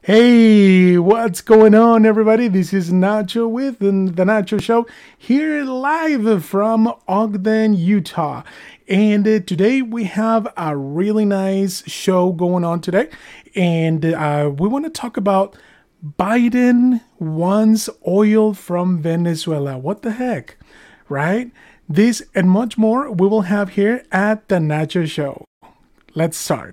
Hey, what's going on, everybody? This is Nacho with the Nacho Show here live from Ogden, Utah. And today we have a really nice show going on today. And we want to talk about Biden wants oil from Venezuela. What the heck, right? This and much more we will have here at the Nacho Show. Let's start.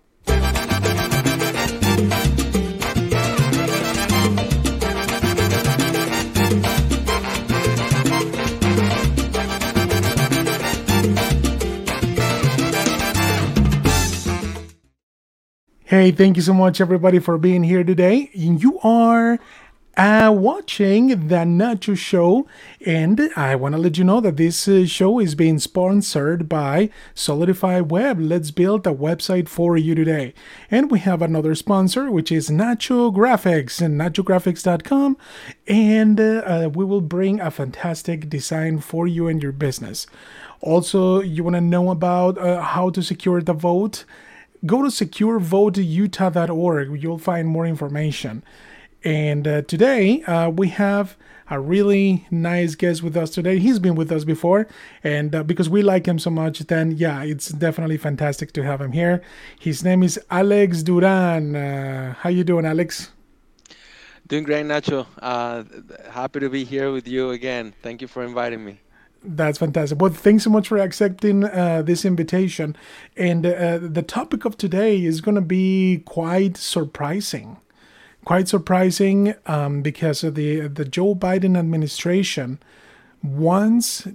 Hey, thank you so much, everybody, for being here today. You are watching the Nacho Show, and I want to let you know that this show is being sponsored by Solidify Web. Let's build a website for you today. And we have another sponsor, which is Nacho Graphics and nachographics.com, and we will bring a fantastic design for you and your business. Also, you want to know about how to secure the vote? Go to securevoteutah.org. You'll find more information. And today we have a really nice guest with us today. He's been with us before, and because we like him so much, then yeah, it's definitely fantastic to have him here. His name is Alex Duran. How you doing, Alex? Doing great, Nacho. Happy to be here with you again. Thank you for inviting me. That's fantastic. Well, thanks so much for accepting this invitation. And the topic of today is going to be quite surprising. Quite surprising because of the Joe Biden administration wants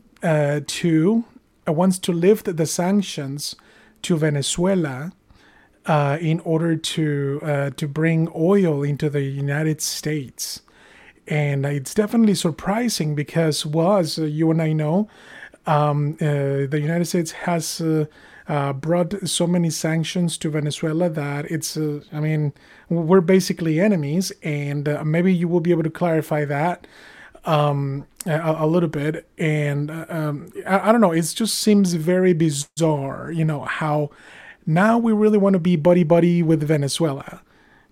to lift the sanctions to Venezuela in order to bring oil into the United States. And it's definitely surprising because, well, as you and I know, the United States has brought so many sanctions to Venezuela that it's, I mean, we're basically enemies. And maybe you will be able to clarify that a little bit. And I don't know, it just seems very bizarre, how now we really want to be buddy-buddy with Venezuela.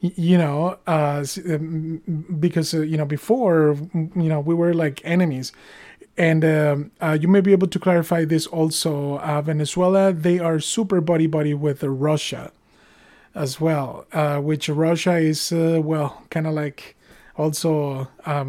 Because before, we were like enemies. And you may be able to clarify this also. Venezuela, they are super buddy with Russia as well, which Russia is, kind of like also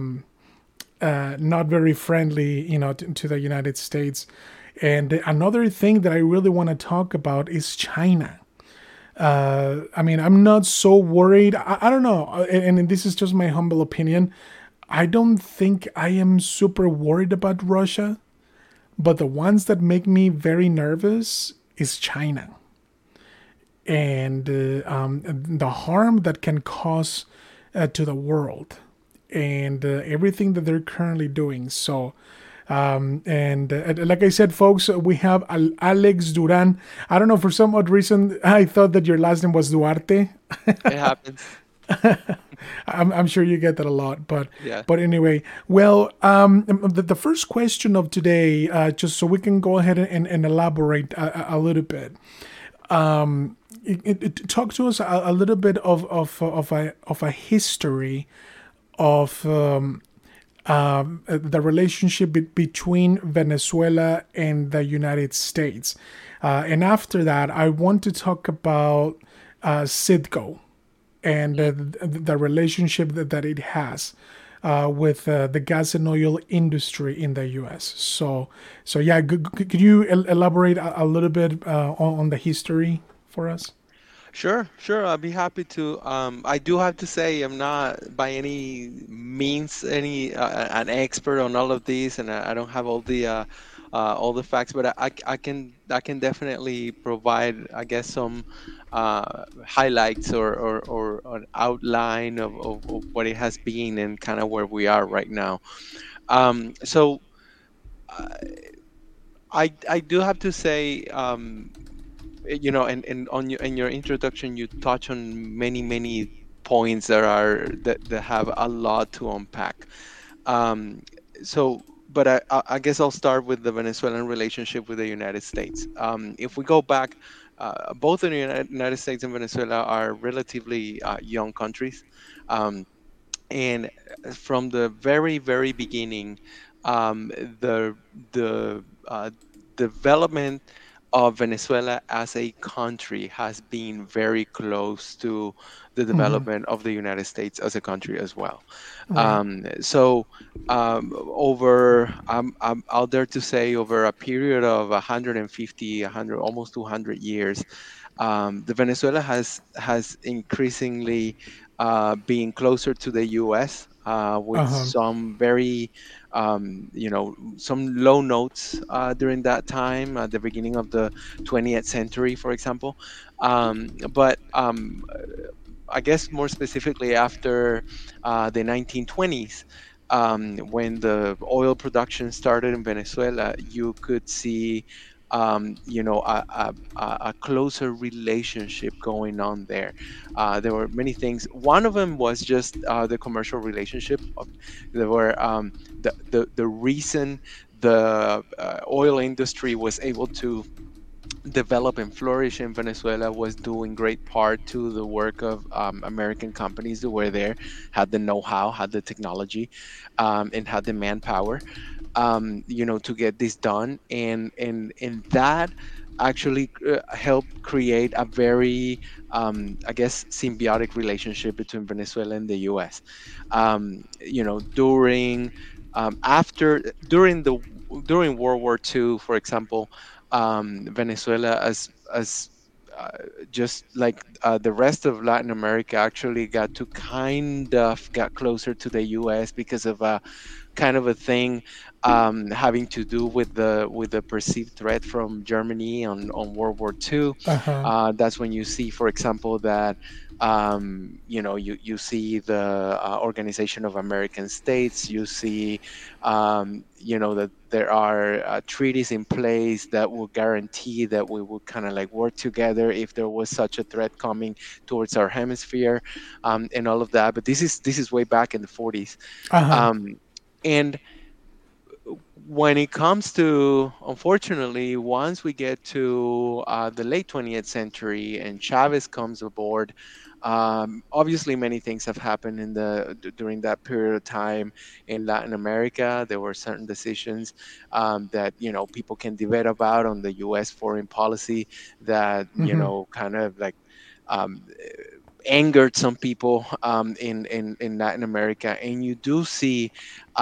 not very friendly, to the United States. And another thing that I really want to talk about is China. I mean, I'm not so worried. I don't know. And this is just my humble opinion. I don't think I am super worried about Russia. But the ones that make me very nervous is China. And the harm that can cause to the world. And everything that they're currently doing. So... and like I said, folks, we have Alex Duran. I don't know, for some odd reason, I thought that your last name was Duarte. It happens. I'm sure you get that a lot, but Yeah. but anyway, well, the first question of today, just so we can go ahead and elaborate a little bit. Talk to us a little bit of a history of the relationship between Venezuela and the United States. And after that, I want to talk about Citgo and the relationship that it has with the gas and oil industry in the U.S. So yeah, could you elaborate a little bit on the history for us? Sure. I'll be happy to. I do have to say I'm not by any means an expert on all of these, and I don't have all the facts, but I can definitely provide, I guess, some highlights or an outline of what it has been and kind of where we are right now. So uh, I do have to say. And on your in your introduction, you touch on many points that have a lot to unpack. Um, so but I guess I'll start with the Venezuelan relationship with the United States. If we go back, both the United States and Venezuela are relatively young countries. Um, and from the very, very beginning, the development of Venezuela as a country has been very close to the Hmm. development of the United States as a country as well. Right. So over, I'm out there to say over a period of 150, 100, almost 200 years, the Venezuela has increasingly been closer to the U.S. With Uh-huh. some very, some low notes during that time, at the beginning of the 20th century, for example. But I guess more specifically after the 1920s, when the oil production started in Venezuela, you could see, a closer relationship going on there. There were many things. One of them was just the commercial relationship. There were the reason the oil industry was able to develop and flourish in Venezuela was due in great part to the work of American companies that were there, had the know-how, had the technology, and had the manpower, to get this done, and that actually helped create a very, I guess, symbiotic relationship between Venezuela and the U.S. During after during World War II, for example, Venezuela, as uh, just like the rest of Latin America, actually got to kind of got closer to the U.S. because of a kind of a thing having to do with the perceived threat from Germany on World War II. Uh-huh. That's when you see, for example, that you see the Organization of American States. You see, that there are treaties in place that will guarantee that we would kind of like work together if there was such a threat coming towards our hemisphere, and all of that. But this is way back in the 40s. Uh-huh. um, and when it comes to, unfortunately, once we get to the late 20th century and Chavez comes aboard, obviously many things have happened during that period of time in Latin America. There were certain decisions that people can debate about on the U.S. foreign policy that Hmm. kind of like um, angered some people in Latin America, and you do see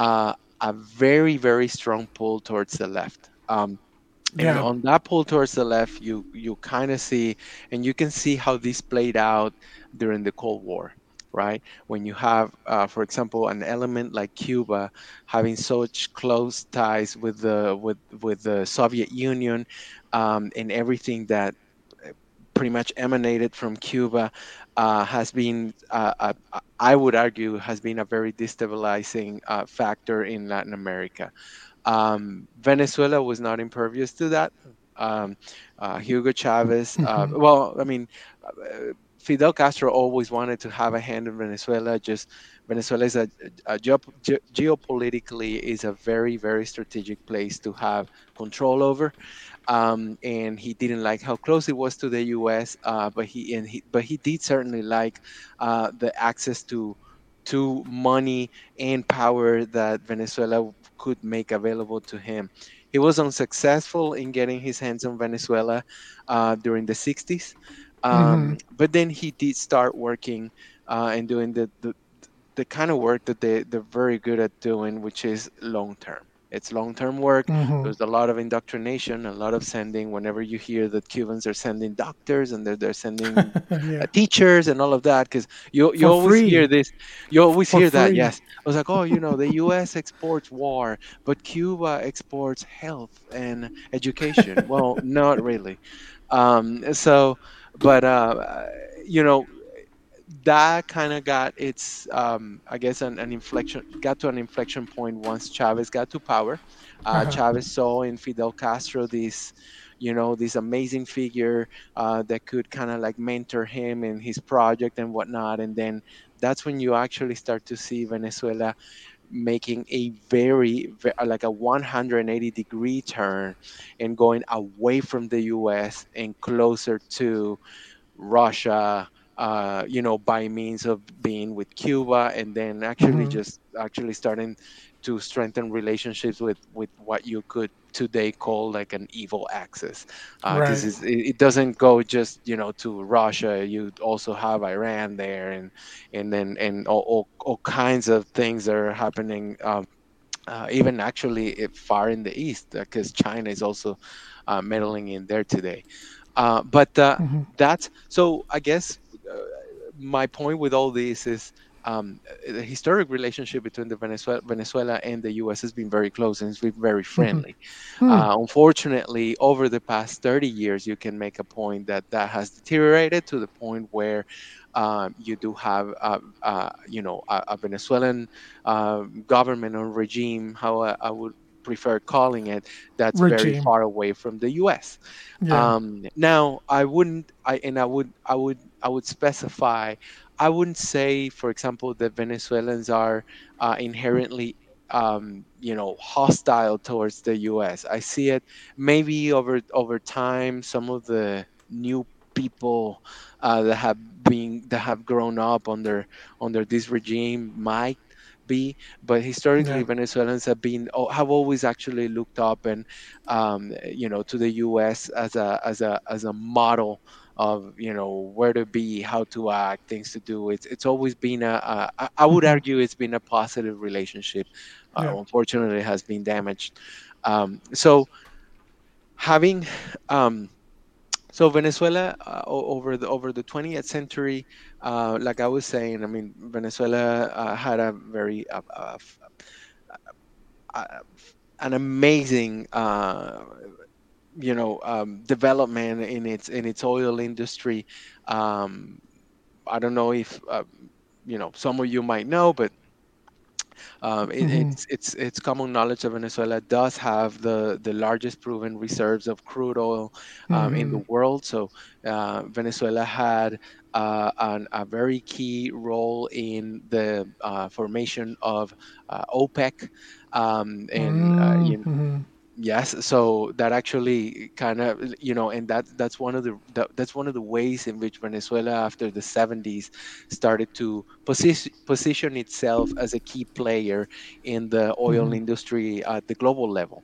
a very, very strong pull towards the left. And Yeah. on that pull towards the left, you kind of see, and you can see how this played out during the Cold War, right? When you have, for example, an element like Cuba having such close ties with the Soviet Union, and everything that pretty much emanated from Cuba, has been, I would argue, has been a very destabilizing factor in Latin America. Venezuela was not impervious to that. Um, Hugo Chavez, Hmm. well, I mean, Fidel Castro always wanted to have a hand in Venezuela. Just Venezuela is geopolitically is a very, very strategic place to have control over, and he didn't like how close it was to the U.S. But he did certainly like the access to money and power that Venezuela could make available to him. He was unsuccessful in getting his hands on Venezuela during the 60s, Hmm. but then he did start working and doing the kind of work that they're very good at doing, which is long term. It's long term work. Hmm. There's a lot of indoctrination, a lot of sending. Whenever you hear that Cubans are sending doctors and they're sending Yeah. teachers and all of that, because you For always hear free. this, you always For hear that. free. Yes, I was like, oh, the U.S. exports war, but Cuba exports health and education. Well, not really. So, but you know that kind of got its, I guess, an inflection, got to an inflection point once Chavez got to power. Uh-huh. Chavez saw in Fidel Castro this amazing figure that could kind of like mentor him in his project and whatnot. And then that's when you actually start to see Venezuela making a like a 180-degree turn and going away from the US and closer to Russia, by means of being with Cuba, and then actually Hmm. just actually starting to strengthen relationships with what you could today call like an evil axis, because Right. it doesn't go just to Russia. You also have Iran there, and then and all kinds of things that are happening. Even actually far in the east, because China is also meddling in there today. But Hmm. that's so. I guess my point with all this is the historic relationship between Venezuela and the U.S. has been very close and it's been very Hmm. friendly. Hmm. Unfortunately, over the past 30 years, you can make a point that that has deteriorated to the point where you do have, a Venezuelan government or regime, how I would prefer calling it, that's very Regime. far away from the U.S. Yeah. Now, I wouldn't, I would specify. I wouldn't say, for example, that Venezuelans are inherently, hostile towards the U.S. I see it maybe over time. Some of the new people that have grown up under this regime might be, but historically Yeah. Venezuelans have always actually looked up and to the U.S. as a model of where to be, how to act, things to do. It's always been I would Hmm. argue it's been a positive relationship. Yeah. Unfortunately, it has been damaged. So having um, so Venezuela, over the 20th century, like I was saying, I mean Venezuela had a very uh, an amazing development in its oil industry. um, I don't know if some of you might know, but Hmm. it's common knowledge that Venezuela does have the largest proven reserves of crude oil in the Hmm. world. So Venezuela had a very key role in the formation of OPEC, and Hmm. yes, so that actually kind of, and that's one of the ways in which Venezuela after the 70s started to position itself as a key player in the oil Hmm. industry at the global level.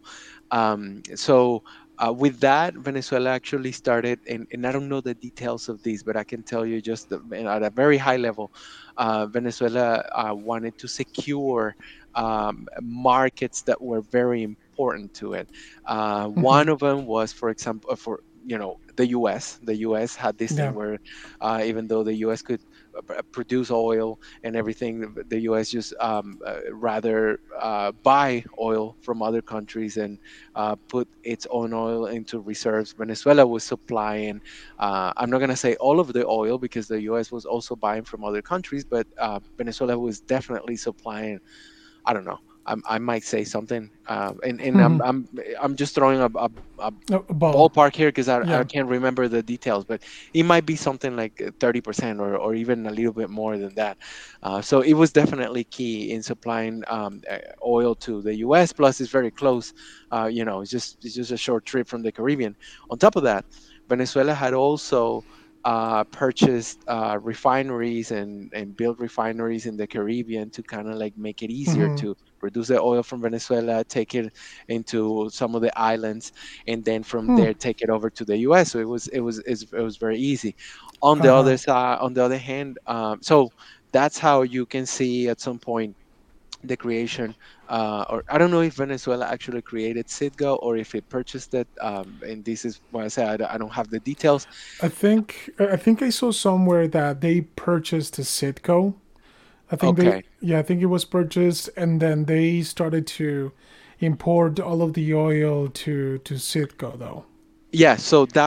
So with that, Venezuela actually started, and I don't know the details of these, but I can tell you just at a very high level, Venezuela wanted to secure markets that were very important to it. Hmm. One of them was, for example, for the U.S. The U.S. had this thing Yeah. where even though the U.S. could produce oil and everything, the U.S. just rather buy oil from other countries and put its own oil into reserves. Venezuela was supplying, I'm not going to say all of the oil because the U.S. was also buying from other countries, but Venezuela was definitely supplying. I don't know. I might say something, and Hmm. I'm just throwing a A ball. ballpark here because I Yeah. can't remember the details, but it might be something like 30% or even a little bit more than that. So it was definitely key in supplying oil to the U.S. Plus, it's very close. It's just a short trip from the Caribbean. On top of that, Venezuela had also purchased refineries and built refineries in the Caribbean to kind of like make it easier Hmm. to produce the oil from Venezuela, take it into some of the islands, and then from Hmm. there take it over to the US. So it was very easy. On the Uh-huh. other side, on the other hand, so that's how you can see at some point the creation, or I don't know if Venezuela actually created Citgo or if it purchased it. And this is why I say I don't have the details. I think I saw somewhere that they purchased a Citgo. Okay. I think it was purchased, and then they started to import all of the oil to Citgo, though. Yeah,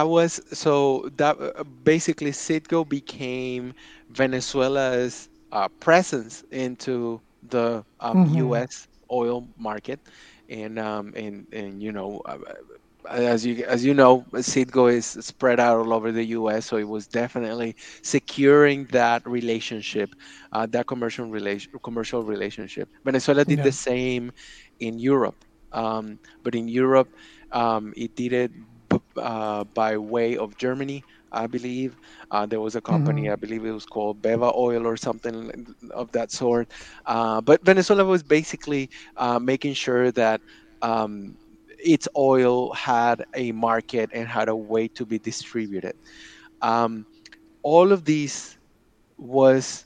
so that basically Citgo became Venezuela's presence into the Hmm. U.S. oil market, and as you know, Citgo is spread out all over the U.S., so it was definitely securing that relationship, that commercial relationship. Venezuela did Yeah. the same in Europe, but in Europe, it did it by way of Germany, I believe. There was a company, Hmm. I believe it was called Beva Oil or something of that sort. But Venezuela was basically making sure that. Um, its oil had a market and had a way to be distributed. Um, all of these was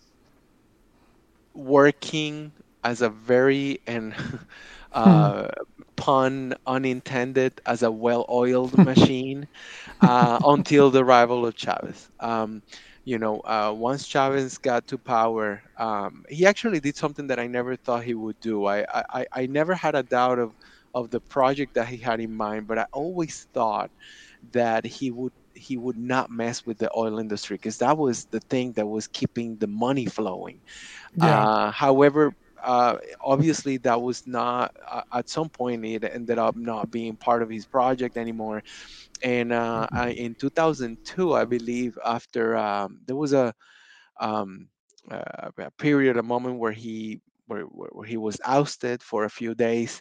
working as a very and uh, pun unintended as a well-oiled machine until the arrival of Chavez. Once Chavez got to power, he actually did something that I never thought he would do. I never had a doubt of the project that he had in mind, but I always thought that he would not mess with the oil industry because that was the thing that was keeping the money flowing. Yeah. However, obviously that was not at some point it ended up not being part of his project anymore. And in 2002, I believe, after there was a period, a moment where he was ousted for a few days,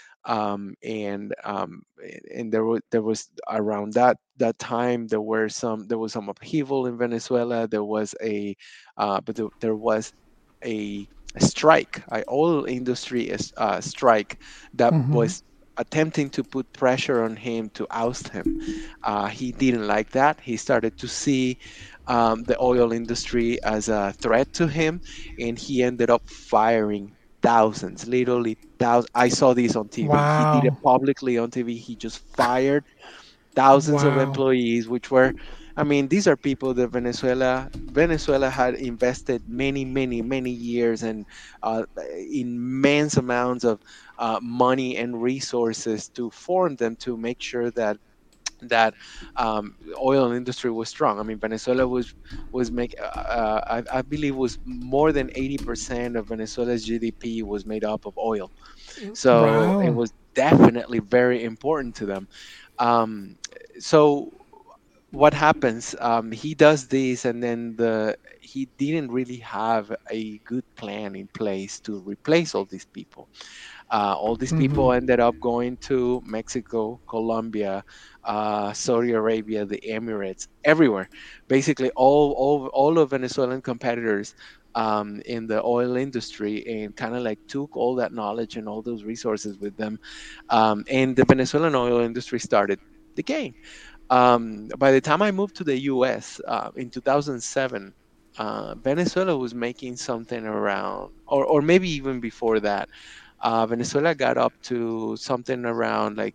and there was around that time there was some upheaval in Venezuela. There was a strike, a oil industry strike that Hmm. was attempting to put pressure on him to oust him. He didn't like that. He started to see the oil industry as a threat to him, and he ended up firing thousands, literally thousands. I saw this on TV. He did it Wow. publicly on TV. He just fired thousands of Wow. employees, which were, I mean, these are people that Venezuela had invested many, many, many years and immense amounts of money and resources to form them, to make sure that oil industry was strong. I mean, Venezuela was make I believe was more than 80% of Venezuela's GDP was made up of oil. So it Wow. was definitely very important to them. Um, so what happens? He does this, and then the he didn't really have a good plan in place to replace all these people. All these Hmm. people ended up going to Mexico, Colombia, Saudi Arabia, the Emirates, everywhere. Basically, all of Venezuelan competitors in the oil industry, and kind of like took all that knowledge and all those resources with them. And the Venezuelan oil industry started decaying. By the time I moved to the U.S. In 2007, Venezuela was making something around, or maybe even before that, Venezuela got up to something around like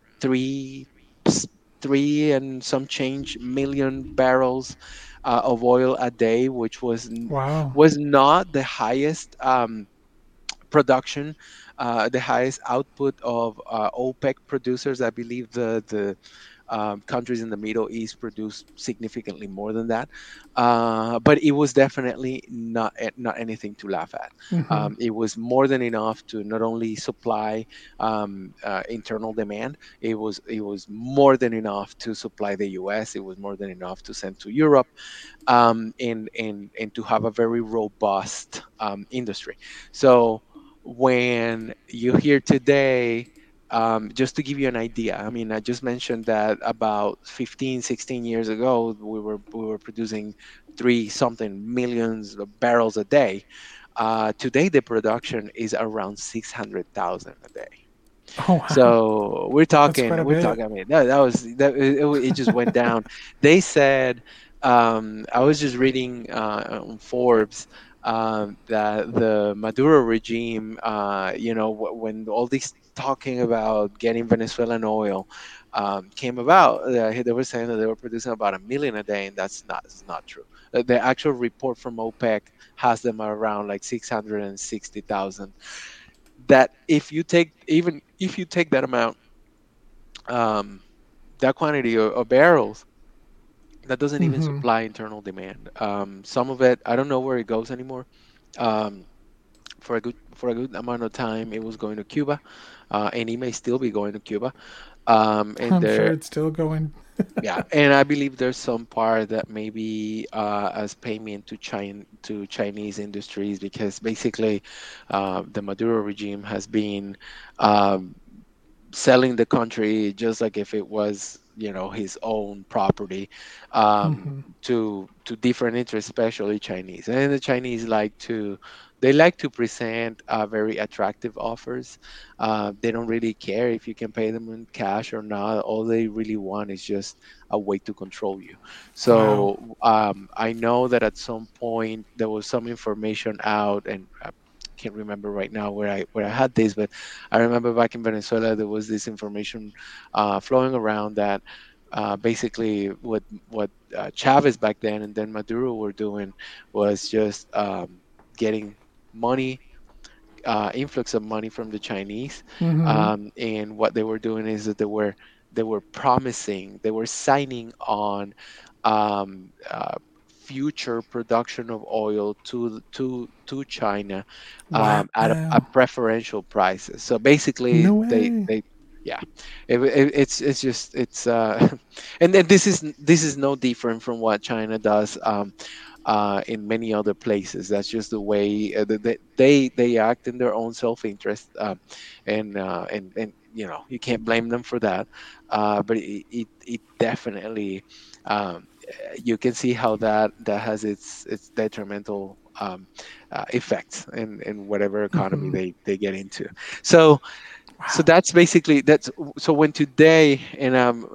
three and some change million barrels of oil a day, which Wow. was not the highest production, the highest output of OPEC producers. I believe the countries in the Middle East produce significantly more than that, but it was definitely not anything to laugh at. Hmm. It was more than enough to not only supply internal demand. It was more than enough to supply the U.S. It was more than enough to send to Europe, and to have a very robust industry. So when you hear today, just to give you an idea, I mean, I just mentioned that about 15, 16 years ago, we were producing three something millions of barrels a day. Today, the production is around 600,000 a day. Oh, wow. So we're That's quite talking, a we're bit. talking. I mean, that was that. It just went down. They said, I was just reading on Forbes that the Maduro regime, when all these talking about getting Venezuelan oil came about, they were saying that they were producing about a million a day, and that's not true. The actual report from OPEC has them around like 660,000. That if you take that amount, um, that quantity of barrels, that doesn't even Hmm. supply internal demand. Some of it, I don't know where it goes anymore. Um, for a good amount of time, it was going to Cuba, and it may still be going to Cuba. And I'm sure there, it's still going. yeah, and I believe there's some part that maybe as payment to Chinese industries, because basically the Maduro regime has been um, selling the country just like if it was, his own property, Hmm. to different interests, especially Chinese. And the Chinese like to present very attractive offers. They don't really care if you can pay them in cash or not. All they really want is just a way to control you. Wow. So I know that at some point there was some information out, and can't remember right now where I had this, but I remember back in Venezuela there was this information flowing around that basically what Chavez back then and then Maduro were doing was just getting money, influx of money from the Chinese, Hmm. and what they were doing is that they were promising, they were signing on um, uh, future production of oil to China at a Wow. preferential prices. So basically, No they way. they yeah, it's just it's and then this is no different from what China does. In many other places. That's just the way that they act in their own self-interest, and you can't blame them for that. But it definitely, you can see how that has its detrimental effects in whatever economy Hmm. they get into. So so Wow. that's basically that's so when today, and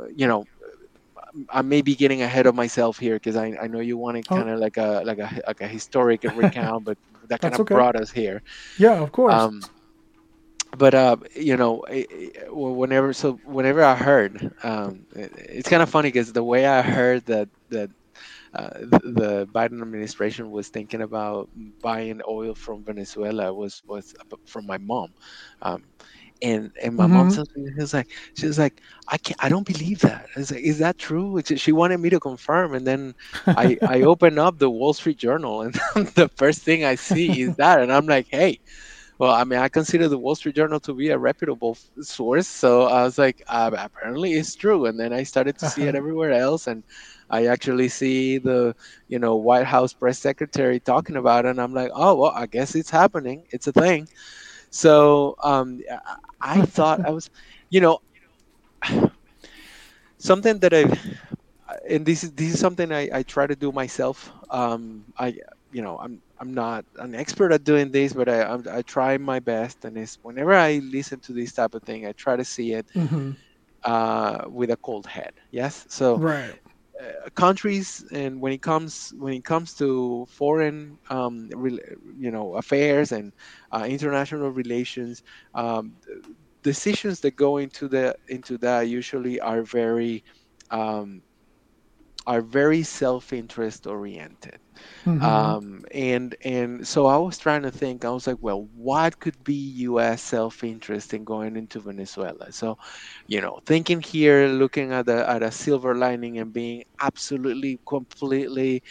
I may be getting ahead of myself here because I know you wanted Oh, kind of like a historic recount, but that kind that's of okay. brought us here. Yeah, of course. Um, but whenever I heard, it's kind of funny because the way I heard that the Biden administration was thinking about buying oil from Venezuela was from my mom. Um, and my mom Hmm. tells me, she was like, I don't believe that. I was like, is that true? She wanted me to confirm, and then I open up the Wall Street Journal, and the first thing I see is that, and I'm like, hey, well, I mean, I consider the Wall Street Journal to be a reputable source, so I was like, apparently it's true. And then I started to see it everywhere else, and I actually see the, White House press secretary talking about it, and I'm like, oh well, I guess it's happening. It's a thing. So I thought I was, you know, something that and this is something I try to do myself. I'm not an expert at doing this, but I try my best, and it's whenever I listen to this type of thing, I try to see it Hmm. with a cold head. Yes, so Right. countries, and when it comes to foreign affairs and international relations, um, decisions that go into that usually um, are very self-interest oriented. Hmm. And so I was trying to think. I was like, well, what could be U.S. self-interest in going into Venezuela? So, thinking here, looking at a silver lining and being absolutely, completely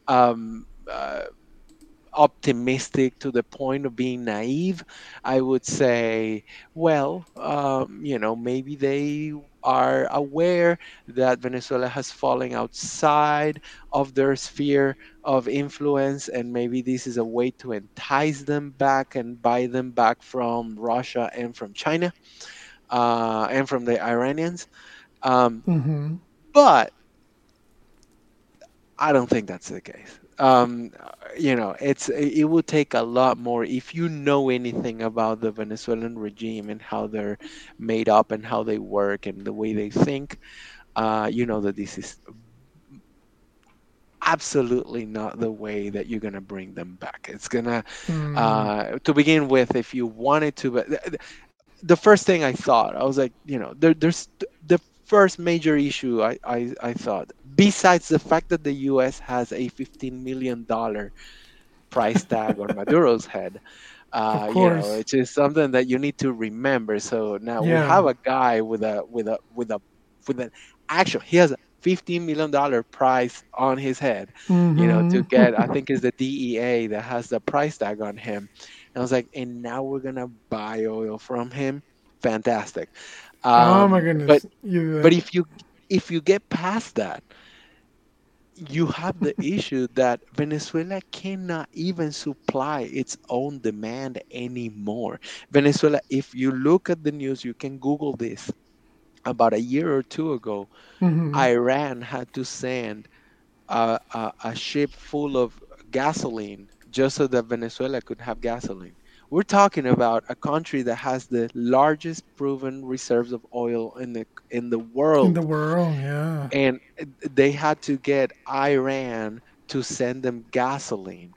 optimistic to the point of being naive, I would say, well, maybe they are aware that Venezuela has fallen outside of their sphere of influence, and maybe this is a way to entice them back and buy them back from Russia and from China, and from the Iranians. Um, Hmm. but I don't think that's the case. It would take a lot more if you know anything about the Venezuelan regime and how they're made up and how they work and the way they think. You know that this is absolutely not the way that you're gonna bring them back. It's gonna, Mm. to begin with, if you wanted to, but the first thing I thought, I was like, there's the first major issue I thought, besides the fact that the U.S. has a $15 million price tag on Maduro's head, Of course. it's just something that you need to remember. So now we Yeah. have a guy with an actual, he has a $15 million price on his head, Hmm. to get, I think it's the DEA that has the price tag on him. And I was like, and now we're gonna buy oil from him. Fantastic. Oh my But goodness. but You if you get past that, you have the issue that Venezuela cannot even supply its own demand anymore. Venezuela, if you look at the news, you can Google this. About a year or two ago, mm-hmm. Iran had to send a ship full of gasoline just so that Venezuela could have gasoline. We're talking about a country that has the largest proven reserves of oil in the In the world, world, yeah. and they had to get Iran to send them gasoline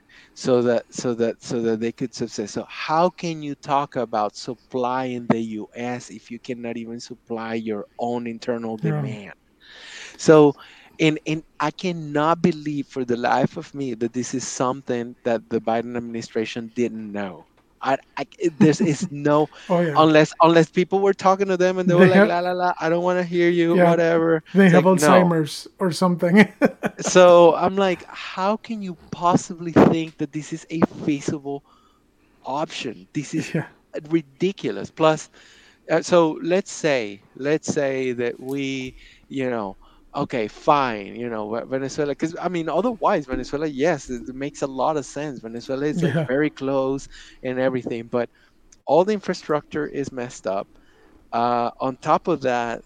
so that they could subsist. So how can you talk about supply in the US if you cannot even supply your own internal Yeah. demand? So, and I cannot believe for the life of me that this is something that the Biden administration didn't know. There's is no, Oh yeah. unless people were talking to them and they were They like, have la la la, I don't want to hear you, yeah. whatever. They It's have like, no. Alzheimer's or something. So I'm like, how can you possibly think that this is a feasible option? This is yeah. ridiculous. Plus, so let's say that we, you know, okay, fine, Venezuela, because I mean, otherwise Venezuela, yes, it makes a lot of sense. Venezuela is like Yeah. very close and everything, but all the infrastructure is messed up. On top of that,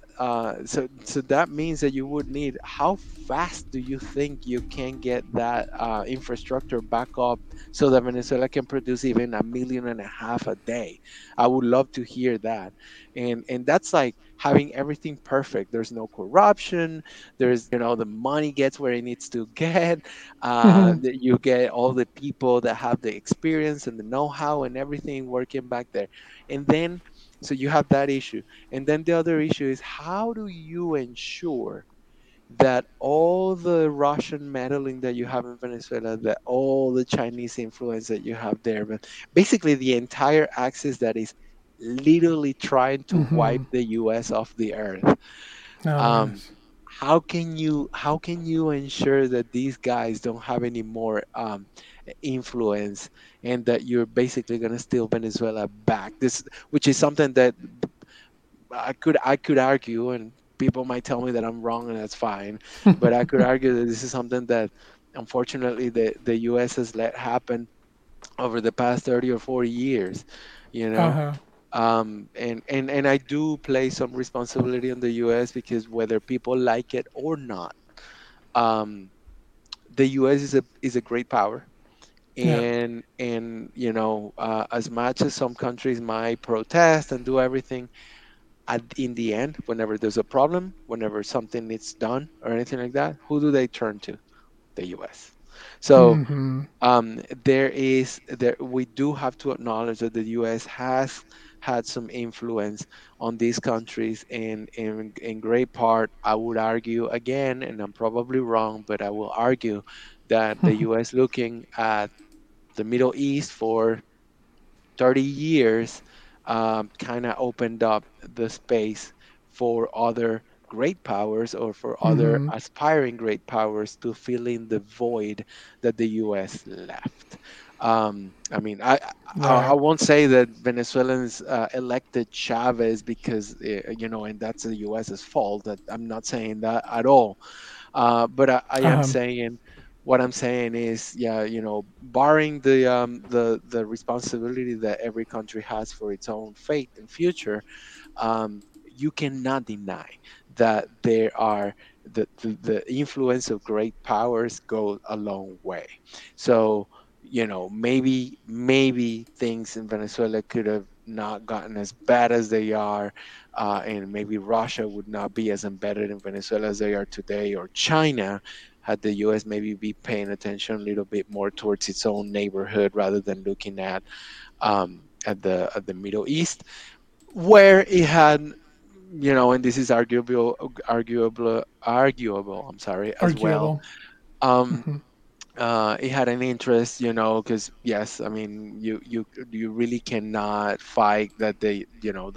so that means that you would need, how fast do you think you can get that infrastructure back up so that Venezuela can produce even 1.5 million a day? I would love to hear that. And that's like having everything perfect. There's no corruption. There's, the money gets where it needs to get. That you get all the people that have the experience and the know-how and everything working back there. And then, so you have that issue. And then the other issue is, how do you ensure that all the Russian meddling that you have in Venezuela, that all the Chinese influence that you have there, but basically the entire axis that is literally trying to wipe hmm the US off the earth. Oh my Um, goodness. how can you ensure that these guys don't have any more influence, and that you're basically going to steal Venezuela back? This, which is something that I could argue, and people might tell me that I'm wrong, and that's fine. But I could argue that this is something that, unfortunately, the U.S. has let happen over the past 30 or 40 years. You know, Uh-huh. and I do place some responsibility on the U.S., because whether people like it or not, um, the U.S. is a great power. Yeah. And as much as some countries might protest and do everything, in the end, whenever there's a problem, whenever something needs done or anything like that, who do they turn to? The U.S. So hmm we do have to acknowledge that the U.S. has had some influence on these countries, and in great part, I would argue again, and I'm probably wrong, but I will argue that the U.S. looking at the Middle East for 30 years, kind of opened up the space for other great powers, or for other hmm aspiring great powers, to fill in the void that the US left. I mean, I Right. won't say that Venezuelans elected Chavez because, and that's the US's fault. That I'm not saying that at all. But I am Uh-huh. saying, what I'm saying is, yeah, barring the responsibility that every country has for its own fate and future, you cannot deny that there are the influence of great powers go a long way. So, maybe things in Venezuela could have not gotten as bad as they are, and maybe Russia would not be as embedded in Venezuela as they are today, or China, had the U.S. maybe be paying attention a little bit more towards its own neighborhood rather than looking at the Middle East, where it had, and this is arguable, I'm sorry, as well. Arguable. Um, hmm it had an interest, because yes, I mean, you really cannot fight that the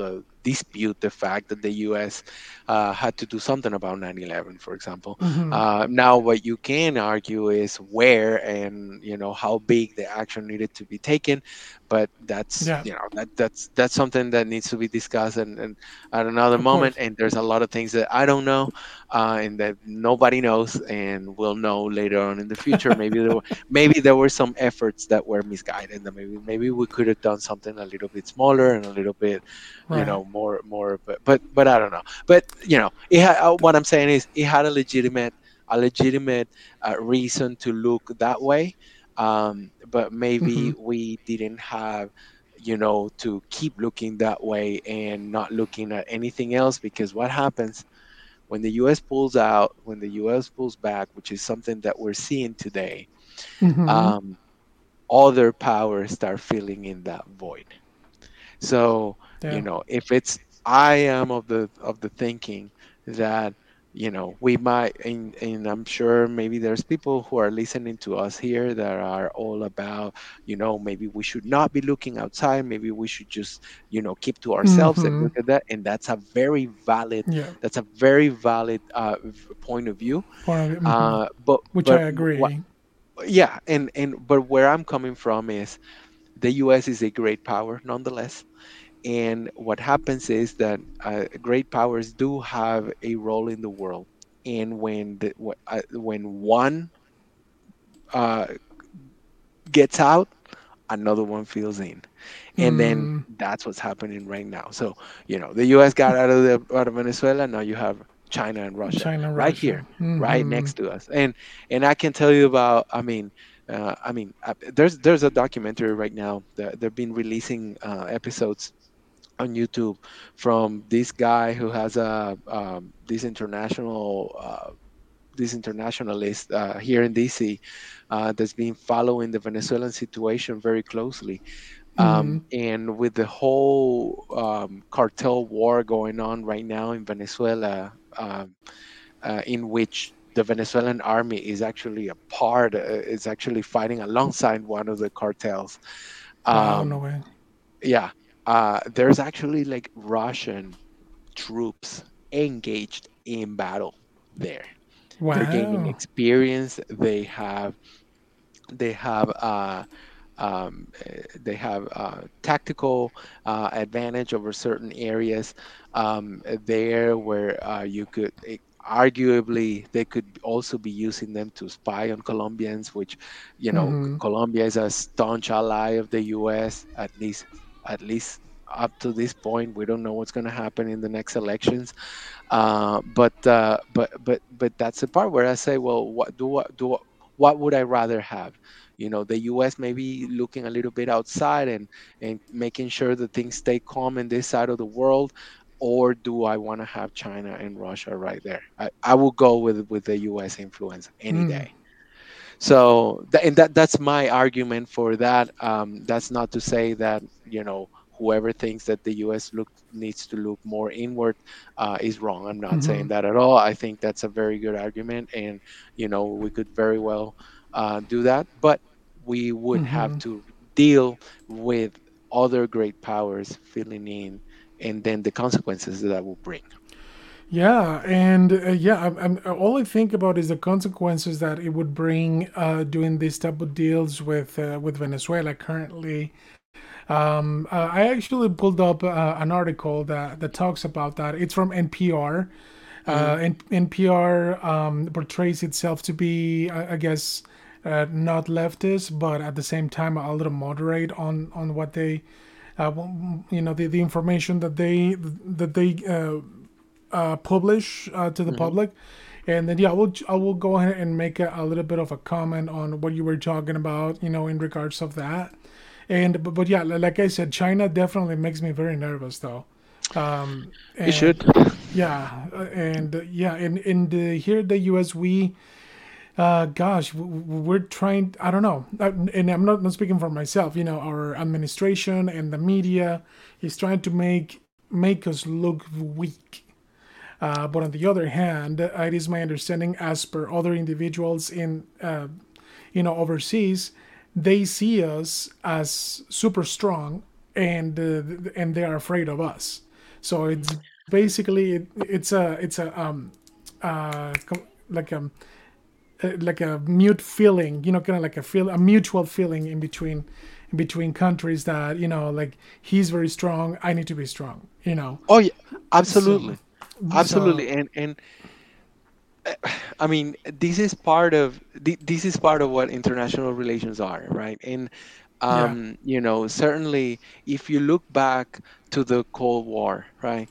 dispute the fact that the U.S. Had to do something about 9/11, for example. Mm-hmm. Now, what you can argue is where and how big the action needed to be taken, but that's Yeah, that's something that needs to be discussed and at another of moment. course. And there's a lot of things that I don't know, and that nobody knows, and we'll know later on in the future. Maybe there were some efforts that were misguided, and maybe we could have done something a little bit smaller and a little bit, Right. more. But I don't know. But what I'm saying is it had a legitimate reason to look that way. But Mm-hmm. maybe we didn't have to keep looking that way and not looking at anything else, because what happens when the US pulls out, when the US pulls back, which is something that we're seeing today, Mm-hmm. um, other powers start filling in that void. So, Yeah. if it's I am of the thinking that, we might, and I'm sure maybe there's people who are listening to us here that are all about, maybe we should not be looking outside, maybe we should just, keep to ourselves and Mm-hmm. look at that. And Yeah. that's a very valid point of view. Point of view. Mm-hmm. But Which I what agree. yeah, but where I'm coming from is the US is a great power nonetheless. And what happens is that great powers do have a role in the world. And when one uh, gets out, another one fills in, and then Mm, that's what's happening right now. So the U.S. got out of Venezuela. Now you have China and Russia China, right here, Russia. right Mm-hmm. next to us. And I can tell you about. There's a documentary right now that they've been releasing episodes on YouTube from this guy who has this internationalist here in DC that's been following the Venezuelan situation very closely. Mm-hmm. And with the whole cartel war going on right now in Venezuela, in which the Venezuelan army is actually fighting alongside one of the cartels. Wow, no Um, way. yeah, there's actually like Russian troops engaged in battle there. They're gaining Wow. experience. They have tactical advantage over certain areas there where you could arguably they could also be using them to spy on Colombians, which Mm-hmm. Colombia is a staunch ally of the U.S. At least up to this point. We don't know what's going to happen in the next elections, but that's the part where I say, well, what would I rather have? The U.S. maybe looking a little bit outside and making sure that things stay calm in this side of the world, or do I want to have China and Russia right there? I will go with the U.S. influence any Mm. day. So that's my argument for that. That's not to say that whoever thinks that the U.S. needs to look more inward is wrong. I'm not Mm-hmm. saying that at all. I think that's a very good argument, and we could very well do that, but we would have Mm-hmm. to deal with other great powers filling in, and then the consequences that will bring. Yeah, and yeah, all I think about is the consequences that it would bring doing these type of deals with Venezuela currently. I actually pulled up an article that talks about that. It's from NPR. Hmm. NPR portrays itself to be, I guess, not leftist, but at the same time a little moderate on what they, the information that they publish to the Hmm. public. And then yeah, I will go ahead and make a little bit of a comment on what you were talking about, in regards of that. And but yeah, like I said, China definitely makes me very nervous though. It should. And yeah, yeah, in the here in the U.S. we gosh, we're trying. I don't know, and I'm not speaking for myself. Our administration and the media is trying to make us look weak. But on the other hand, it is my understanding, as per other individuals in overseas, they see us as super strong, and they are afraid of us. So it's basically like like a mute feeling, kind of like a mutual feeling in between countries that like he's very strong, I need to be strong. Oh yeah, So absolutely, so absolutely, and I mean, this is part of what international relations are, right? And yeah, certainly, if you look back to the Cold War, right?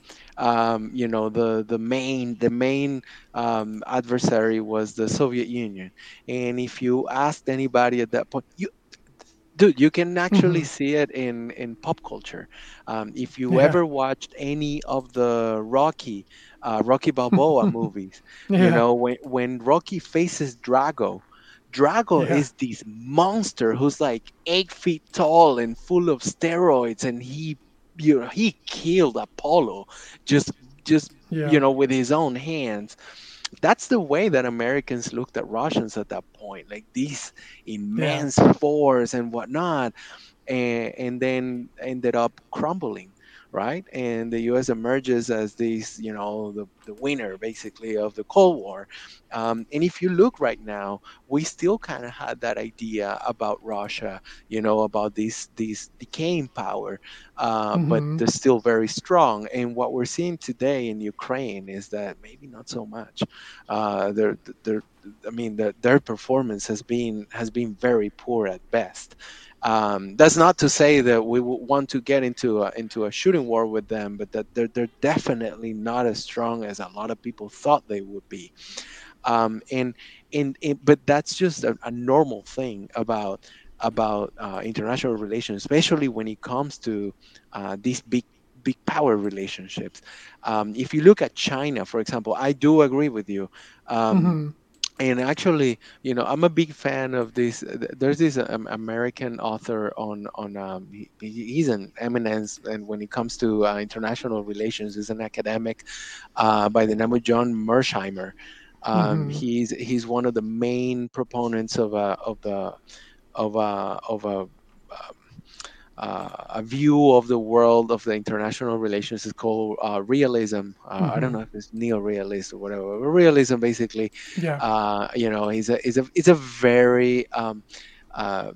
The main adversary was the Soviet Union, and if you asked anybody at that point, dude, you can actually hmm, see it in pop culture. If you yeah, ever watched any of the Rocky Balboa movies, yeah, when Rocky faces Drago, Drago yeah, is this monster who's like 8 feet tall and full of steroids, and he killed Apollo just just yeah, with his own hands. That's the way that Americans looked at Russians at that point, like these yeah, immense force and whatnot, and then ended up crumbling, right? And the U.S. emerges as this, the winner basically of the Cold War. And if you look right now, we still kind of had that idea about Russia, about this decaying power, but hmm, they're still very strong. And what we're seeing today in Ukraine is that maybe not so much. They're I mean, their performance has been very poor at best. That's not to say that we would want to get into a shooting war with them, but that they're definitely not as strong as a lot of people thought they would be. But that's just a normal thing about international relations, especially when it comes to these big power relationships. If you look at China, for example, I do agree with you. Um, hmm, and actually, I'm a big fan of this. There's this American author he's an eminence, and when it comes to international relations, he's an academic by the name of John Mersheimer. hmm, He's one of the main proponents of a view of the world of the international relations. Is called realism. I don't hmm, know if it's neo-realist or whatever. But realism, basically, yeah, is a very uh,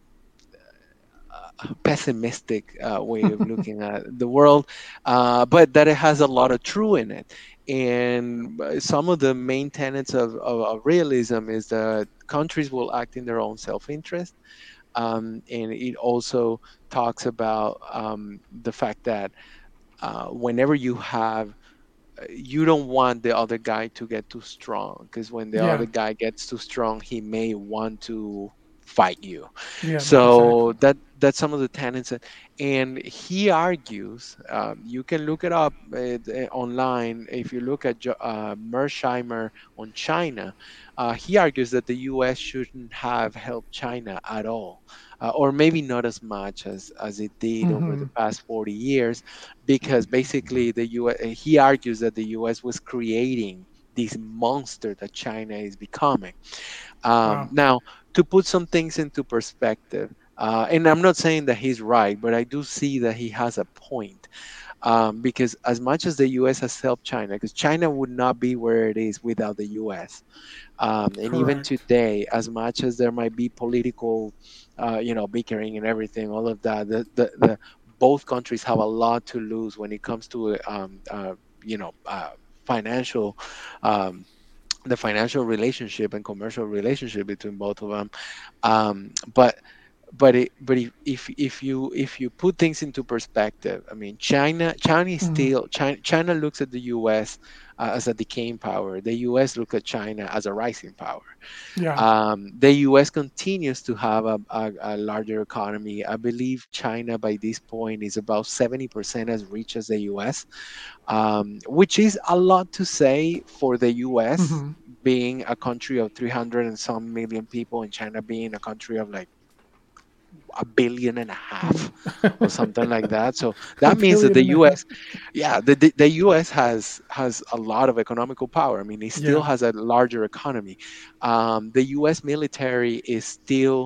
pessimistic way of looking at the world, but that it has a lot of true in it. And some of the main tenets of realism is that countries will act in their own self-interest, and it also talks about the fact that whenever you don't want the other guy to get too strong, because when the yeah, other guy gets too strong, he may want to fight you. yeah, So exactly. that's some of the tenets. And he argues, you can look it up online. If you look at Mersheimer on China, he argues that the U.S. shouldn't have helped China at all, or maybe not as much as it did over the Hmm, past 40 years, because basically he argues that the U.S. was creating this monster that China is becoming. wow, Now, to put some things into perspective, and I'm not saying that he's right, but I do see that he has a point. Because as much as the U.S. has helped China, because China would not be where it is without the U.S. And even correct. today, as much as there might be political, bickering and everything, all of that, the both countries have a lot to lose when it comes to financial, um, the financial relationship and commercial relationship between both of them. But if you put things into perspective, I mean, Hmm, China looks at the U.S. As a decaying power. The U.S. look at China as a rising power. yeah, The U.S. continues to have a larger economy. I believe China by this point is about 70% as rich as the U.S., which is a lot to say for the U.S. hmm. being a country of 300 and some million people, and China being a country of like 1.5 billion or something like that. So A that means that billion the and a half. U.S., yeah, the U.S. has a lot of economical power. I mean, it still Yeah, has a larger economy. The U.S. military is still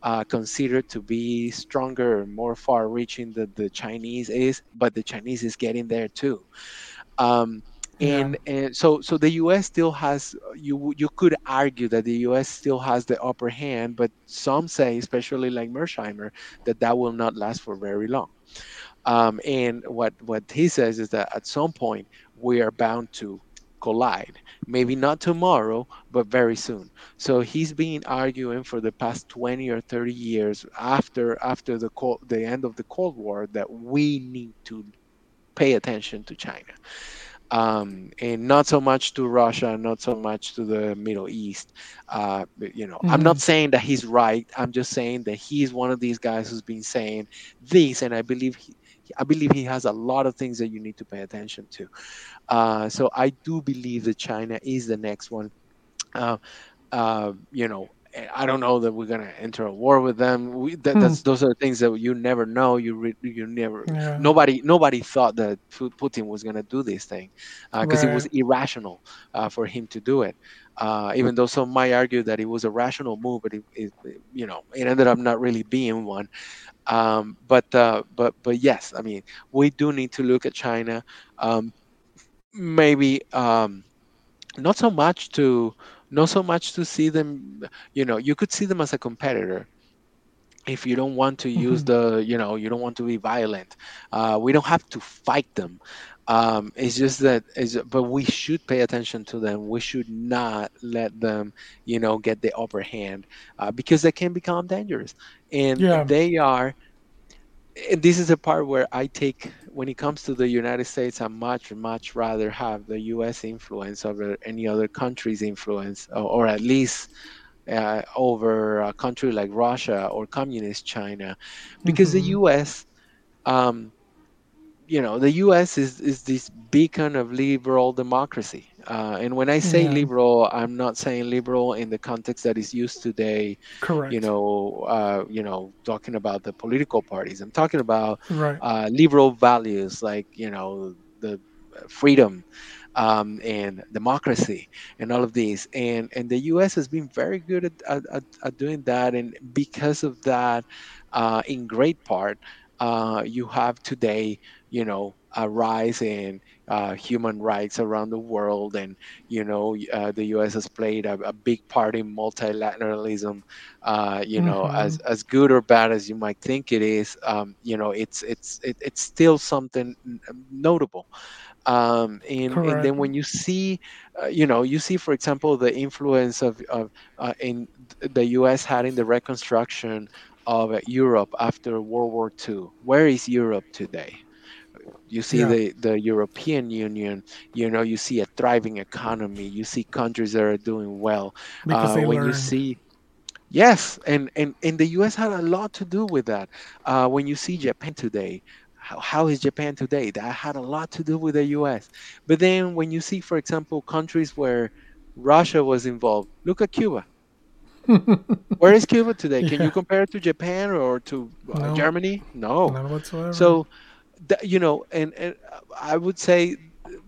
considered to be stronger and more far-reaching than the Chinese is, but the Chinese is getting there too. Um, Yeah. and so the U.S. still has, you could argue that the U.S. still has the upper hand, but some say, especially like Mersheimer, that that will not last for very long. And what he says is that at some point we are bound to collide. Maybe not tomorrow, but very soon. So he's been arguing for the past 20 or 30 years after the end of the Cold War that we need to pay attention to China, and not so much to Russia, not so much to the Middle East. I'm not Mhm. saying that he's right. I'm just saying that he's one of these guys who's been saying this, and I believe he has a lot of things that you need to pay attention to. So I do believe that China is the next one. Uh, I don't know that we're gonna enter a war with them. Hmm. Those are things that you never know. You never, Yeah. nobody thought that Putin was gonna do this thing, because it was Right. irrational for him to do it. Even though some might argue that it was a rational move, but it ended up not really being one. But yes, I mean, we do need to look at China. Maybe. Not so much to not so much to see them. You could see them as a competitor if you don't want to use Mhm. you don't want to be violent. We don't have to fight them. It's just that but we should pay attention to them. We should not let them get the upper hand, because they can become dangerous, and Yeah. they are. And this is a part where I take, when it comes to the United States, I much rather have the US influence over any other country's influence, or at least over a country like Russia or communist China, because the Mhm. US, um, the US is this beacon of liberal democracy. And when I say Yeah. liberal, I'm not saying liberal in the context that is used today, Correct. talking about the political parties. I'm talking about Right. liberal values like, the freedom, and democracy, and all of these. And the US has been very good at doing that. And because of that, in great part, you have today, a rise in human rights around the world. And the US has played a big part in multilateralism. Mhm. As good or bad as you might think it is, it's still something notable. And then Correct. when you see, for example, the influence of in the US had in the reconstruction of Europe after World War II. Where is Europe today? You see Yeah. the European Union. You see a thriving economy. You see countries that are doing well. Because they When you learned. see, yes, and the U.S. had a lot to do with that. When you see Japan today, how is Japan today? That had a lot to do with the U.S. But then when you see, for example, countries where Russia was involved, look at Cuba. Where is Cuba today? Can you Yeah. compare it to Japan or to No. Germany? No. None whatsoever. So, and I would say,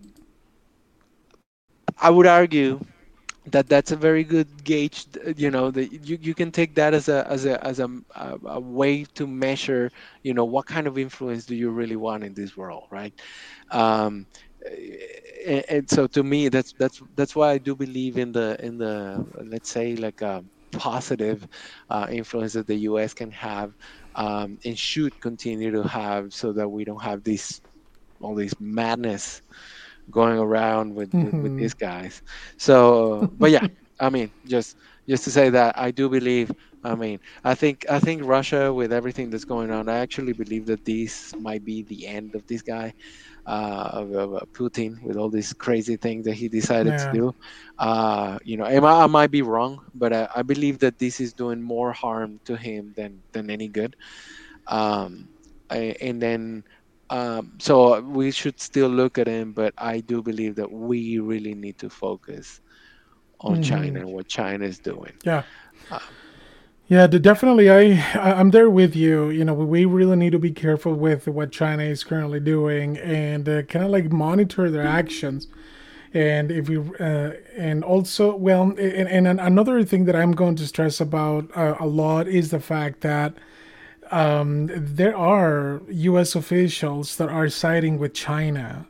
I would argue that that's a very good gauge. That you can take that as a way to measure, what kind of influence do you really want in this world, right? um and so to me, that's why I do believe in the let's say, like a positive influence that the US can have, and should continue to have, so that we don't have this all this madness going around with Mhm. these guys. So, but yeah, I mean, just to say that I do believe. I mean, I think Russia, with everything that's going on, I actually believe that this might be the end of this guy, of Putin, with all these crazy things that he decided to Yeah. do. I might be wrong, but I believe that this is doing more harm to him than any good. um, and then so we should still look at him, but I do believe that we really need to focus on China Mhm. and what China is doing. Yeah. uh, Yeah, definitely. I'm there with you. We really need to be careful with what China is currently doing and kind of like monitor their actions. And if we and also, well, and another thing that I'm going to stress about a lot is the fact that there are U.S. officials that are siding with China,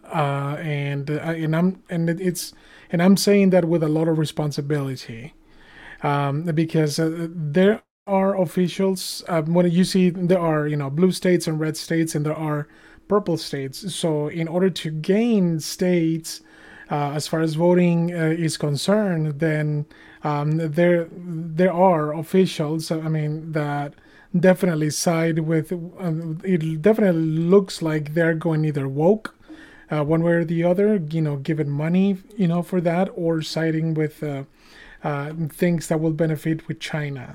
and I'm saying that with a lot of responsibility, because there are officials. When you see there are blue states and red states, and there are purple states. So in order to gain states, as far as voting is concerned, then there are officials. I mean that definitely side with. It definitely looks like they're going either woke, one way or the other. Giving money, for that, or siding with things that will benefit with China.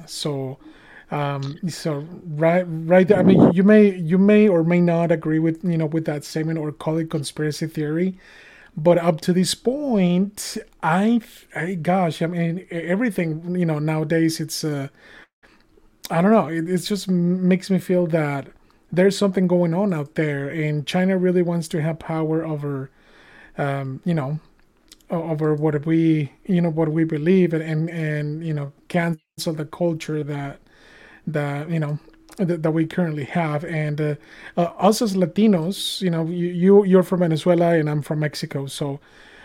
So right there. I mean, you may or may not agree with with that statement or call it conspiracy theory, but up to this point, gosh, I mean, everything nowadays it's I don't know. It just makes me feel that there's something going on out there, and China really wants to have power over, over what we believe, and cancel the culture that that we currently have. And us as Latinos, you're from Venezuela and I'm from Mexico, so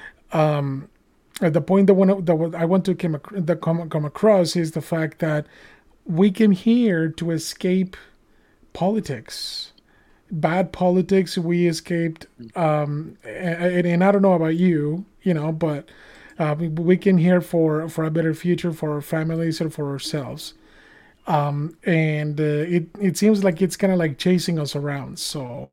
the point that I want to come across is the fact that we came here to escape politics, bad politics. We escaped, and I don't know about you, but we came here for a better future for our families and for ourselves. And it seems like it's kind of like chasing us around. So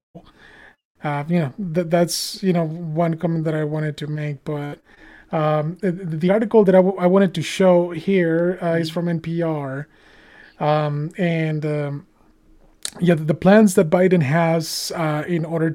that's one comment that I wanted to make. But the article that I wanted to show here is Mhm. from NPR, and yeah, the plans that Biden has in order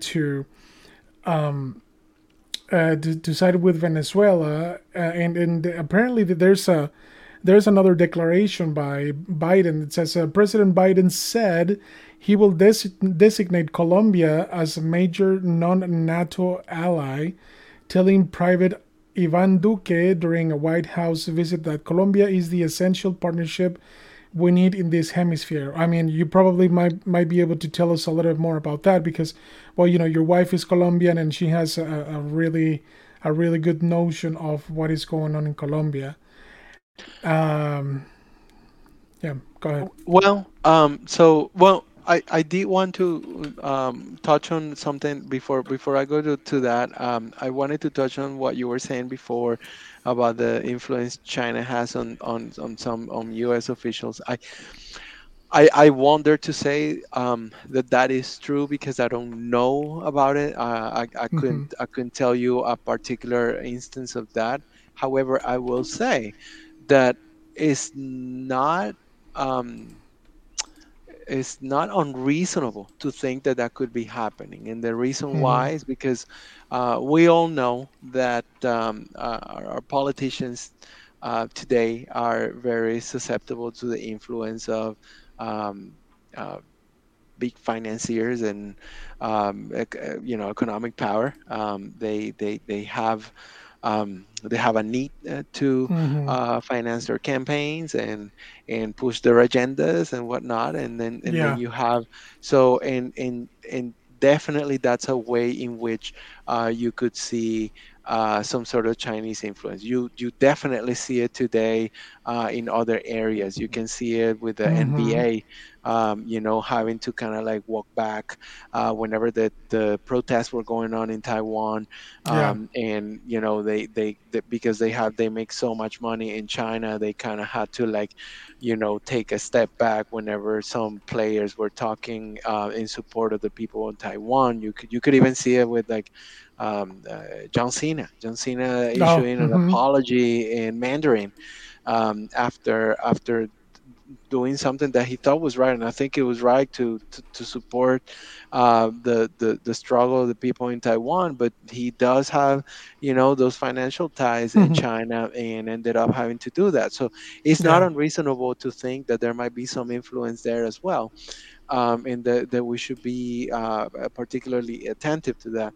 to side with Venezuela, and apparently there's another declaration by Biden that says President Biden said he will designate Colombia as a major non-NATO ally, telling Private Ivan Duque during a White House visit that Colombia is the essential partnership we need in this hemisphere. I mean, you probably might be able to tell us a little bit more about that because, well, your wife is Colombian and she has a really good notion of what is going on in Colombia. Um, yeah, go ahead. I did want to touch on something before I go to that. I wanted to touch on what you were saying before about the influence China has on some U.S. officials. I wonder to say that that is true because I don't know about it. Mm-hmm. I couldn't tell you a particular instance of that. However, I will say that it's not um, it's not unreasonable to think that that could be happening. And the reason Mm-hmm. why is because we all know that our politicians today are very susceptible to the influence of um, uh, big financiers and economic power. They have a need to Mm-hmm. finance their campaigns and push their agendas and whatnot. And then Yeah. you have so and definitely that's a way in which you could see some sort of Chinese influence. You definitely see it today in other areas. You can see it with the Mm-hmm. NBA, having to kind of like walk back whenever the protests were going on in Taiwan, Yeah. and they because they make so much money in China, they kind of had to like, take a step back whenever some players were talking in support of the people in Taiwan. You could even see it with like John Cena Oh. issuing an Mm-hmm. apology in Mandarin after doing something that he thought was right, and I think it was right to support the struggle of the people in Taiwan. But he does have, those financial ties in Mm-hmm. China, and ended up having to do that. So it's not Yeah. unreasonable to think that there might be some influence there as well, and that we should be particularly attentive to that.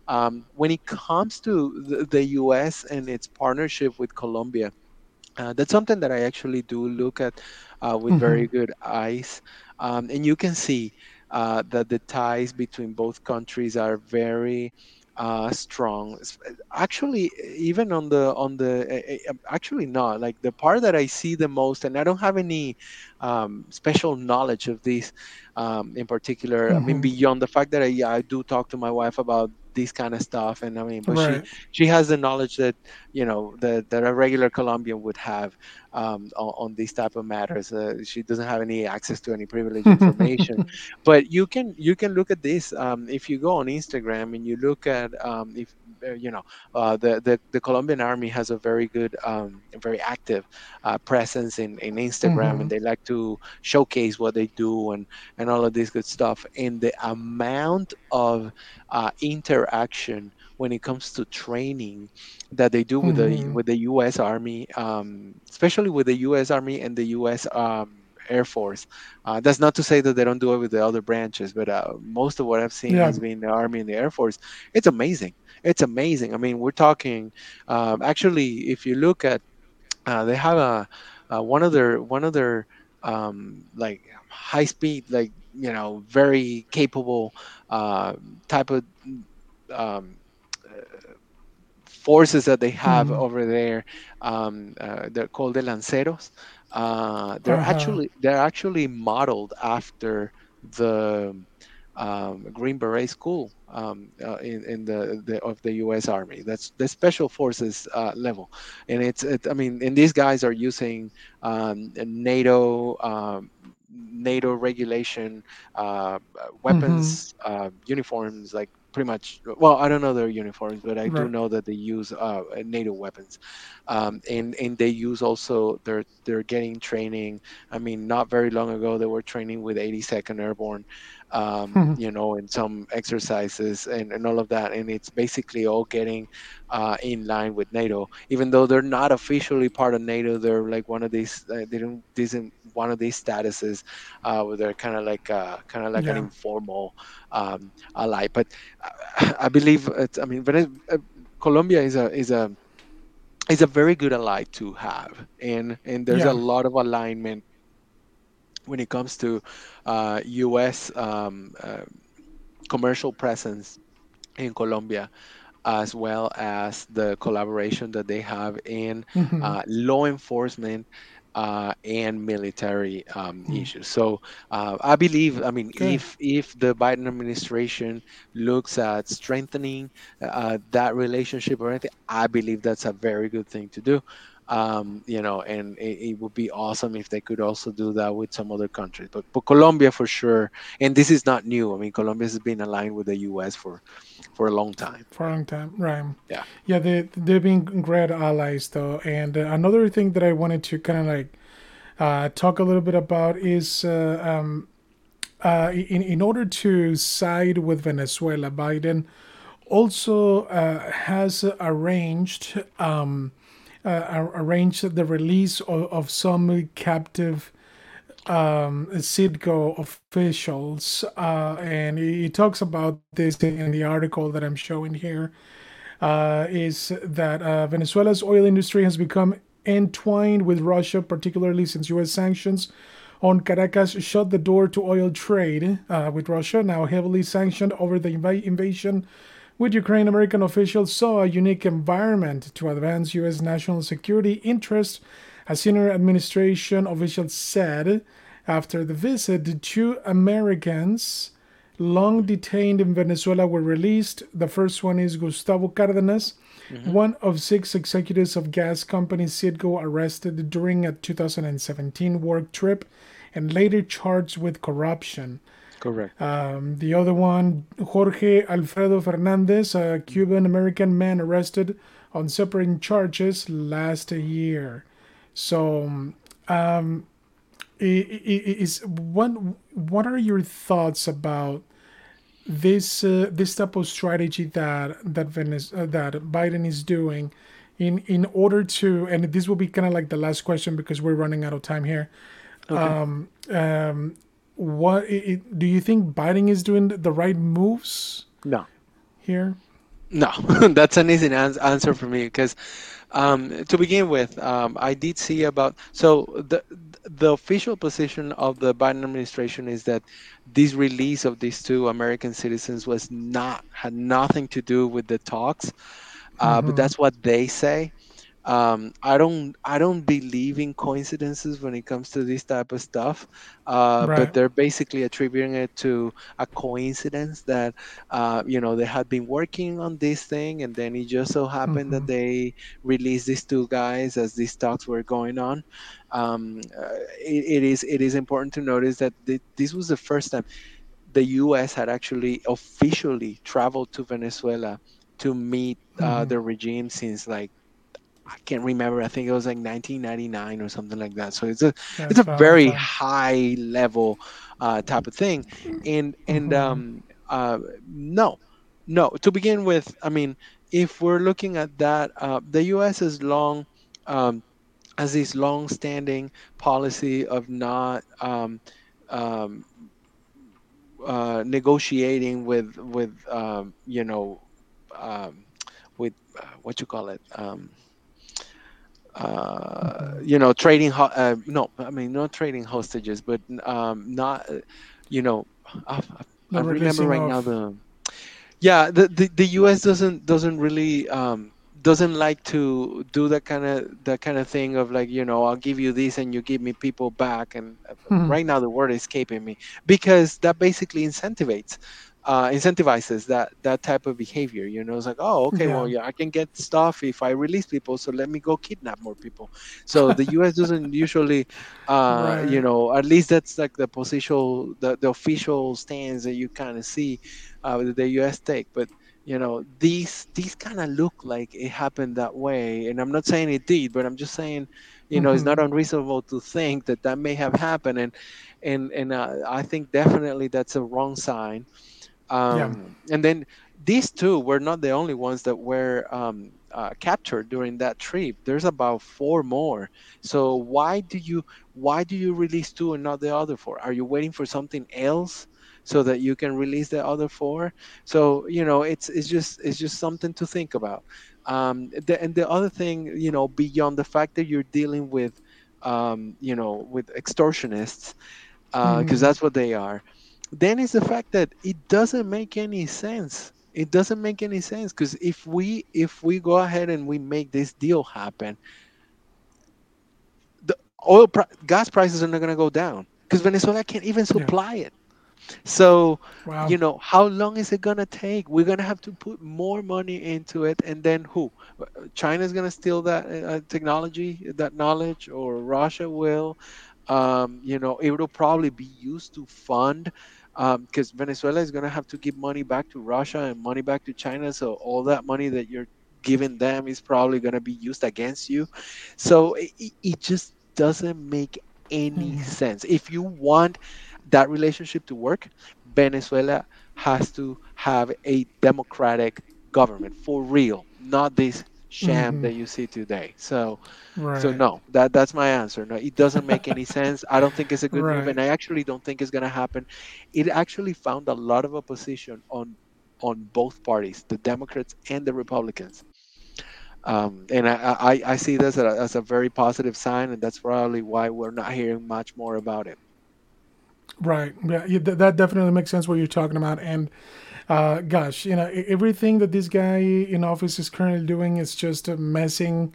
When it comes to the U.S. and its partnership with Colombia, that's something that I actually do look at with Mm-hmm. very good eyes, and you can see that the ties between both countries are very strong. Actually, even actually not like the part that I see the most, and I don't have any special knowledge of this in particular. I mean, Mm-hmm. beyond the fact that I do talk to my wife about this kind of stuff, and I mean, but she Right. she has the knowledge that that a regular Colombian would have on these type of matters. She doesn't have any access to any privileged information, but you can look at this if you go on Instagram and you look at if the Colombian army has a very good, very active presence in Instagram, Mm-hmm. and they like to showcase what they do and all of this good stuff. And the amount of interaction when it comes to training that they do with the Mm-hmm. U.S. Army, especially with the U.S. Army and the U.S. Air Force. That's not to say that they don't do it with the other branches, but most of what I've seen Yeah. has been the Army and the Air Force. It's amazing. It's amazing. I mean, we're talking. Actually, if you look at, they have one of their like high speed, like very capable type of um, forces that they have Mm-hmm. over there. They're called the Lanceros. They're Uh-huh. actually modeled after the Green Beret School in the of the U.S. Army. That's the Special Forces level, and I mean, and these guys are using NATO regulation Mm-hmm. weapons, uniforms, like pretty much. Well, I don't know their uniforms, but I do Right. know that they use NATO weapons, and they use also they're getting training. I mean, not very long ago they were training with 82nd Airborne, and some exercises and all of that, and it's basically all getting in line with NATO. Even though they're not officially part of NATO, they're like one of these. They don't this in one of these statuses where they're kind of like an Yeah. informal ally. But I believe I mean, Colombia is a very good ally to have, and there's a Yeah. lot of alignment when it comes to U.S. Commercial presence in Colombia, as well as the collaboration that they have in Mm-hmm. law enforcement and military issues. So I believe, I mean, Good. if the Biden administration looks at strengthening that relationship or anything, I believe that's a very good thing to do. And it would be awesome if they could also do that with some other countries, but Colombia for sure. And this is not new. I mean, Colombia has been aligned with the U.S. for a long time. For a long time. Right. Yeah. Yeah, they've been great allies though. And another thing that I wanted to kind of like talk a little bit about is in order to side with Venezuela, Biden also has arranged the release of some captive Citgo officials, and he talks about this in the article that I'm showing here. Is that Venezuela's oil industry has become entwined with Russia, particularly since U.S. sanctions on Caracas shut the door to oil trade with Russia, now heavily sanctioned over the invasion with Ukraine. American officials saw a unique environment to advance U.S. national security interests, a senior administration official said after the visit. The two Americans long detained in Venezuela were released. The first one is Gustavo Cardenas, Hmm. one of six executives of gas company Citgo arrested during a 2017 work trip and later charged with corruption. Correct. The other one, Jorge Alfredo Fernandez, a Cuban American man arrested on separate charges last year. So, is what are your thoughts about this type of strategy that Biden is doing in order to, and this will be kind of like the last question because we're running out of time here. Okay. Um, what do you think Biden is doing the right moves No, here? No, that's an easy answer for me because to begin with, I did see about so the official position of the Biden administration is that this release of these two American citizens was not had nothing to do with the talks, but Hmm. that's what they say. I don't believe in coincidences when it comes to this type of stuff, but Right. they're basically attributing it to a coincidence that they had been working on this thing, and then it just so happened that Hmm. they released these two guys as these talks were going on. It is important to notice that this was the first time the U.S. had actually officially traveled to Venezuela to meet Hmm. the regime since like I can't remember. I think it was like 1999 or something like that. So Yeah, it's a it's been a long very time. high level type of thing. And Hmm. no, no. To begin with, I mean, if we're looking at that, the U.S. Um, has this long-standing policy of not um, negotiating with um, with what you call it. Hmm. Trading no, I mean not trading hostages, but not you know I The remember releasing right now of. the yeah, the US doesn't really doesn't like to do that kind of thing of like, I'll give you this and you give me people back. And Hmm. right now the word is escaping me, because that basically incentivizes that type of behavior. It's like, oh, okay, well, Yeah. yeah, I can get stuff if I release people, so let me go kidnap more people. So the US doesn't usually Right. at least that's like the official stance that you kind of see with the U.S. take. But these kind of look like it happened that way, and I'm not saying it did, but I'm just saying, it's not Hmm. unreasonable to think that that may have happened, and I think definitely that's a wrong sign. Yeah. And then these two were not the only ones that were captured during that trip. There's about four more. So why do you release two and not the other four? Are you waiting for something else so that you can release the other four? So it's just something to think about. And the other thing, beyond the fact that you're dealing with extortionists, because Hmm. that's what they are. Then is the fact that it doesn't make any sense. It doesn't make any sense because if we go ahead and we make this deal happen, the gas prices are not going to go down because Venezuela can't even Yeah. supply it. So, Wow. how long is it going to take? We're going to have to put more money into it. And then who? China's going to steal that technology, that knowledge, or Russia will. It will probably be used to fund, because Venezuela is going to have to give money back to Russia and money back to China. So all that money that you're giving them is probably going to be used against you. So it just doesn't make any Hmm. sense. If you want that relationship to work, Venezuela has to have a democratic government for real, not this sham Hmm. that you see today. So Right. no, that's my answer. No, it doesn't make any sense. I don't think it's a good move, Right. and I actually don't think it's gonna happen. It actually found a lot of opposition on both parties, the Democrats and the Republicans. And I see this as a very positive sign, and that's probably why we're not hearing much more about it. Right. Yeah. That definitely makes sense what you're talking about. And gosh, everything that this guy in office is currently doing is just messing.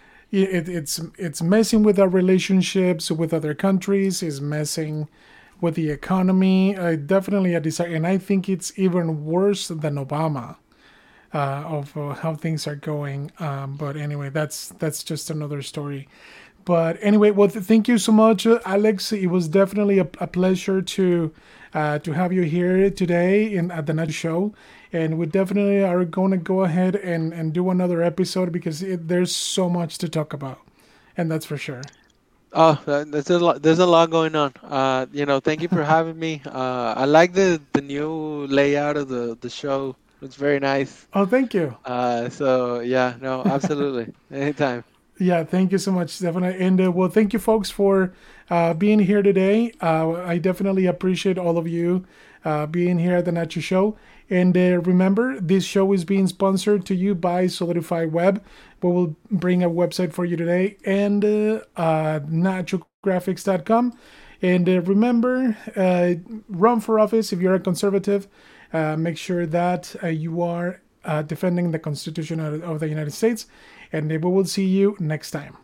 It's messing with our relationships with other countries. Is messing with the economy. Definitely a desire, and I think it's even worse than Obama of how things are going. But anyway, that's just another story. But anyway, well, thank you so much, Alex. It was definitely a pleasure to have you here today in at the Nacho Show, and we definitely are going to go ahead and do another episode because there's so much to talk about, and that's for sure. Oh, there's a lot. There's a lot going on. Thank you for having me. I like the new layout of the show. It's very nice. Oh, thank you. So yeah, no, absolutely, anytime. Yeah, thank you so much, definitely. And well, thank you, folks, for being here today. I definitely appreciate all of you being here at the Nacho Show. And remember, this show is being sponsored to you by Solidify Web. We will bring a website for you today, and nachographics.com. And remember, run for office if you're a conservative. Make sure that you are defending the Constitution of the United States. And we will see you next time.